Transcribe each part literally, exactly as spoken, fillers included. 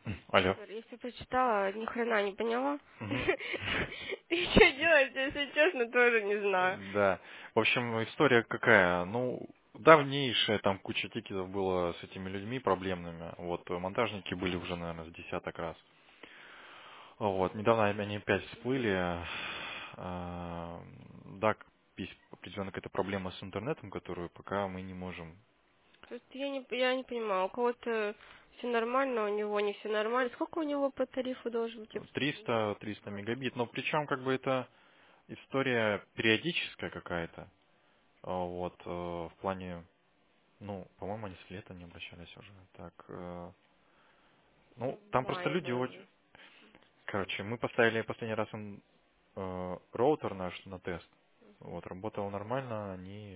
Алло. Я все прочитала, ни хрена не поняла. Мгм. И что делать, если честно, тоже не знаю. Да. В общем, история какая? Ну, давнейшая там куча тикетов было с этими людьми проблемными. Вот, э, монтажники были уже, наверное, с десяток раз. Вот, недавно они опять всплыли. А, Да, есть определенная какая-то проблема с интернетом, которую пока мы не можем. То есть я не, я не понимаю, у кого-то все нормально, у него не все нормально. Сколько у него по тарифу должен быть? триста триста мегабит, но причем как бы это история периодическая какая-то. А, Вот, э, в плане, ну, по-моему, они с лета не обращались уже. Так, э, ну, там просто Май люди очень... вроде. Короче, мы поставили последний раз им э, роутер наш на тест. Вот, работал нормально, они...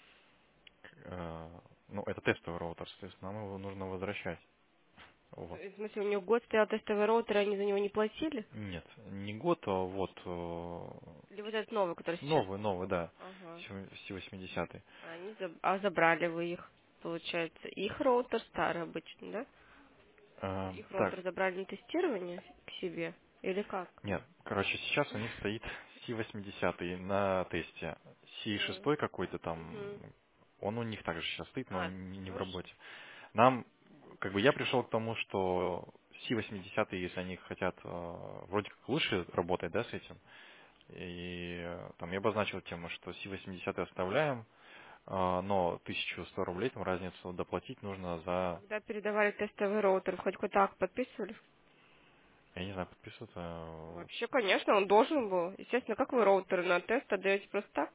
э, ну, это тестовый роутер, соответственно, нам его нужно возвращать. Вот. В смысле, у него год стоял тестовый роутер, и они за него не платили? Нет, не год, а вот э, Или вот этот новый, который сейчас? новый, новый, да, Ага. си восемьдесят. А Они заб- а забрали вы их, получается. Их роутер старый обычно, да? Э, Их так, роутер забрали на тестирование к себе? Или как? нет, короче, сейчас у них стоит си восемьдесят на тесте. си шесть М. какой-то там, Мгм. он у них также сейчас стоит, но А, не, не в тоже? работе. Нам, как бы я пришел к тому, что си восемьдесят, если они хотят э, вроде как лучше работать, да, с этим, и э, там я обозначил тему, что си восемьдесят оставляем, э, но тысячу сто рублей там разницу доплатить нужно за, Когда передавали тестовый роутер, хоть хоть так подписывали? я не знаю, подписываться. Вообще, конечно, он должен был. Естественно, как вы роутер на тест отдаете просто так?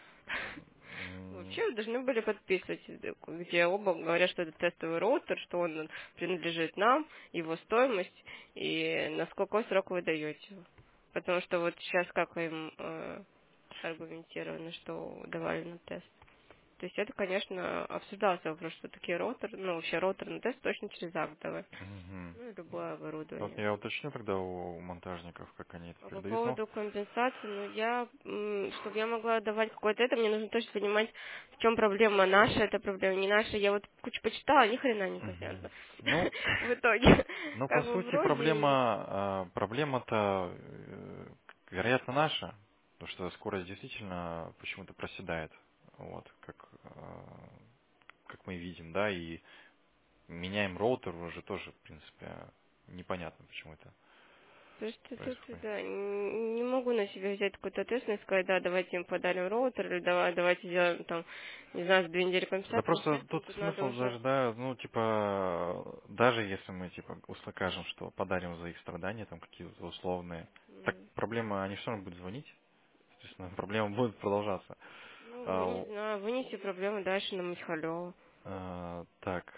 М, Вообще должны были подписывать, где оба говорят, что это тестовый роутер, что он принадлежит нам, его стоимость и на сколько срок вы даете его. Потому что вот сейчас как им э, аргументировано, что давали на тест. То есть это, конечно, обсуждался вопрос, что такие роутеры, ну вообще роутер на тест точно через акт давать. мгм. Ну и любое Вот оборудование. я уточню тогда у монтажников, как они это А по передают. Ну, поводу компенсации, ну я, чтобы я могла давать какое-то это, мне нужно точно понимать, в чем проблема, наша это проблема, не наша. Я вот кучу почитала, ни хрена не мгм. понятно. Ну, В итоге, ну, по как бы сути, вроде и... проблема, а, проблема-то, э, вероятно, наша, потому что скорость действительно почему-то проседает, вот, как, а, как мы видим, да, и меняем роутер уже тоже, в принципе, непонятно, почему это То есть тут, тут, происходит. да, н- не могу на себя взять какую-то ответственность, сказать, да, давайте им подарим роутер, или давай, давайте сделаем там, не знаю, за две недели Да компенсацию. просто Естественно, тут тут надо смысл уже... даже, да, ну, типа, даже если мы, типа, услышим, что подарим за их страдания, там, какие-то условные, так м, проблема, они все равно будут звонить, соответственно, проблема будет продолжаться. Ну, не А, знаю, вынеси проблемы дальше на Михалева. а, так,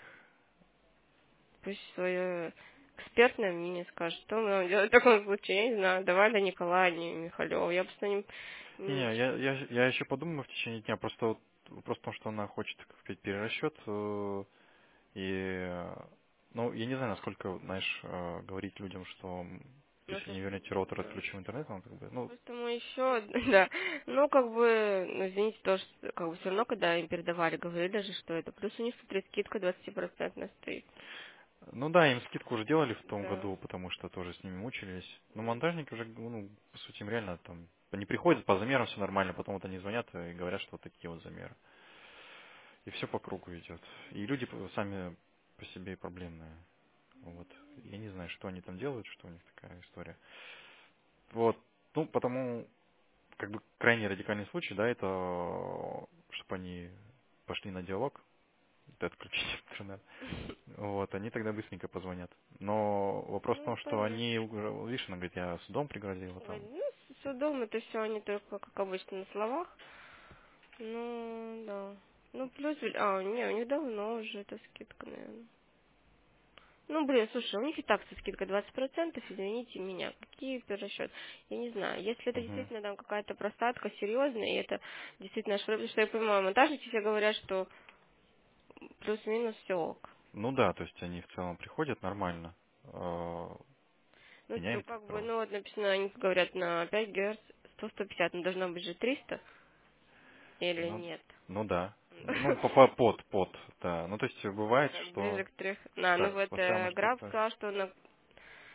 Пусть свое экспертное мнение скажет, что мы нам делать в таком случае, я не знаю, давай до Николая, не Михалева. Я просто не, не, не не, я, читала. я, я еще подумаю в течение дня, просто вот вопрос в том, что она хочет, как сказать, перерасчет, э, и, э, ну, я не знаю, насколько, знаешь, э, говорить людям, что м, Ну, если не слушай, вернете роутер, да. отключим интернет, он как бы, ну, Просто мы еще, да, ну, как бы, ну, извините, тоже, как бы, все равно, когда им передавали, говорили же, что это, плюс у них, смотри, скидка двадцать процентов стоит. ну да, им скидку уже делали в том Да. году, потому что тоже с ними мучились. Но монтажники уже, ну, по сути, им реально там, они приходят, по замерам все нормально, потом вот они звонят и говорят, что вот такие вот замеры. И все по кругу идет. И люди п- сами по себе проблемные. Вот. Я не знаю, что они там делают, что у них такая история. Вот. Ну, потому, как бы, крайне радикальный случай, да, это, чтобы они пошли на диалог, это отключить интернет. Вот, они тогда быстренько позвонят. Но вопрос в Ну, том, что понятно. они, угр- видишь, она говорит, я судом пригрозила Ой, там. ну, с судом это все они только, как обычно, на словах. Ну, да. Ну, плюс, а, не, у них давно уже эта скидка, наверное. Ну, блин, слушай, у них и так со скидкой двадцать процентов, извините меня, какие перерасчет? Я не знаю, если это Мгм. действительно там какая-то просадка серьезная, и это действительно, что, потому что я понимаю, монтажники все говорят, что плюс-минус все ок. Ну да, то есть они в целом приходят нормально, э, Ну, ну, меняем как бы, провод. ну, вот написано, они говорят на пять герц сто сто пятьдесят, ну, должно быть же триста или Ну, нет? ну да. Ну, по, по- под, под, да. Ну, то есть бывает, Ближе что к трех. На, ну так, вот вот самое э, что Граб то сказал, что на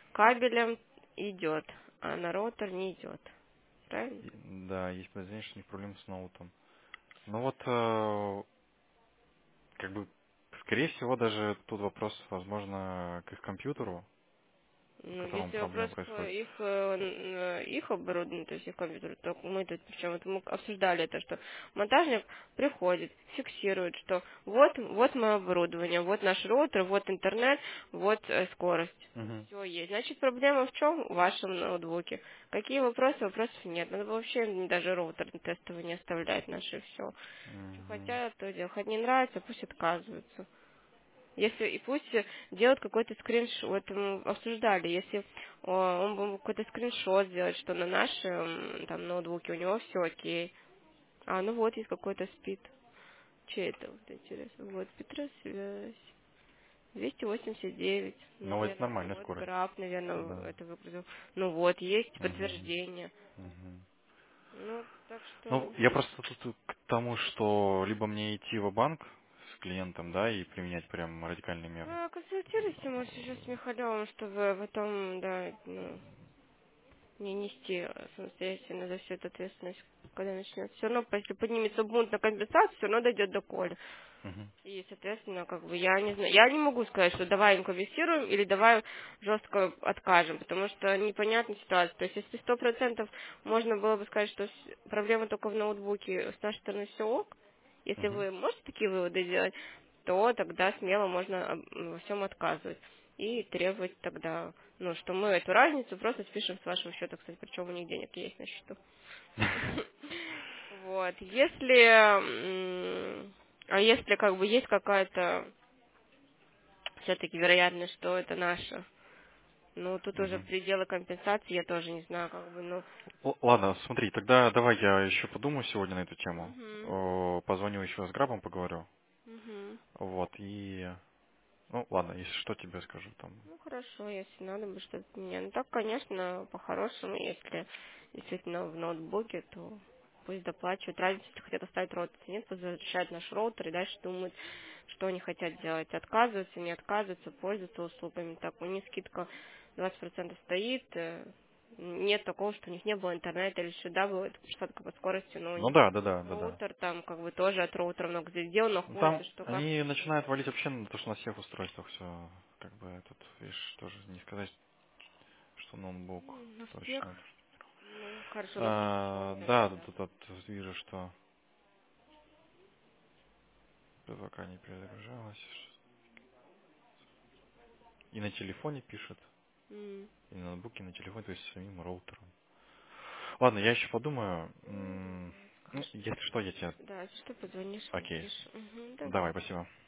кабелем идет, а на роутер не идет. Правильно? И- Да, есть подозрение, что у них проблемы с ноутом. Ну вот, э, как бы, скорее всего, даже тут вопрос, возможно, к их компьютеру, по Ну, которому если проблема вопрос к происходит. их, э, н- э, их оборудованию, то есть их компьютеру, то мы тут, причем это мы обсуждали это, что монтажник приходит, фиксирует, что вот, вот мое оборудование, вот наш роутер, вот интернет, вот э, скорость. Мгм. Все есть. Значит, проблема в чем? В вашем ноутбуке. Какие вопросы? Вопросов нет. Надо вообще даже роутер тестовый не оставлять наши все. Что Мгм. хотят, то делать. Хоть не нравится, пусть отказываются. Если и пусть делают какой-то скриншот, вот мы обсуждали, если о, он бы мог какой-то скриншот сделать, что на нашем там ноутбуке у него все окей. А, ну вот есть какой-то спид. Че это вот интересно? Вот Петросвязь. двести восемьдесят девять. Ну, это Наверное, нормальная вот скорость. граф, наверное, Да. это выгрузил. Ну вот, есть Мгм. подтверждение. Мгм. Ну, так Ну, что... я просто тут к тому, что либо мне идти в банк с клиентом, да, и применять прям радикальные меры. Ну, консультируйся, может, сейчас с Михалевым, чтобы потом, да, ну, не нести самостоятельно за всю эту ответственность, когда начнет. Все равно, если поднимется бунт на компенсацию, все равно дойдет до Коли. Мгм. И, соответственно, как бы я не знаю, я не могу сказать, что давай им компенсируем или давай жестко откажем, потому что непонятная ситуация. То есть, если сто процентов можно было бы сказать, что с- проблема только в ноутбуке, с нашей стороны все ок, если Мгм. вы можете такие выводы сделать, то тогда смело можно об- во всем отказывать и требовать тогда, ну, что мы эту разницу просто спишем с вашего счета, кстати, причем у них денег есть на счету. Вот. Если, м, а если как бы есть какая-то все-таки вероятность, что это наше, ну, тут уже Мгм. пределы компенсации, я тоже не знаю, как бы, ну. Л- Ладно, смотри, тогда давай я еще подумаю сегодня на эту тему. Угу. О, Позвоню еще с Грабом, поговорю. Угу. Вот, и... Ну, ладно, если что, тебе скажу там. Ну, хорошо, если надо бы что-то менять. Ну, так, конечно, по-хорошему, если действительно в ноутбуке, то пусть доплачивают. Разница, если хотят оставить роутер, если нет, пусть возвращают наш роутер и дальше думают, что они хотят делать. Отказываться, не отказываться, пользоваться услугами. Так, у них скидка двадцать процентов стоит, э, нет такого, что у них не было интернета или сюда было, это штатка по скорости, но у Ну них да, да, да, да, да. роутер там как бы тоже от роутера много где сделано, Ну, находится, там что как. они начинают валить вообще на то, что на всех устройствах все, как бы, тут, видишь, тоже не сказать, что ноутбук М, На всех. точно. Ну, хорошо, ну хорошо, А, наверное, да, да. тут, тут вижу, что пока не перезагружалось. И на телефоне пишет, М. и на ноутбуке, и на телефоне, то есть самим роутером. Ладно, я еще подумаю. Ну, М, да, Ну, скажешь. если что, я тебе... Да, если что, позвонишь, Окей. напишешь. Угу, давай. Давай, спасибо.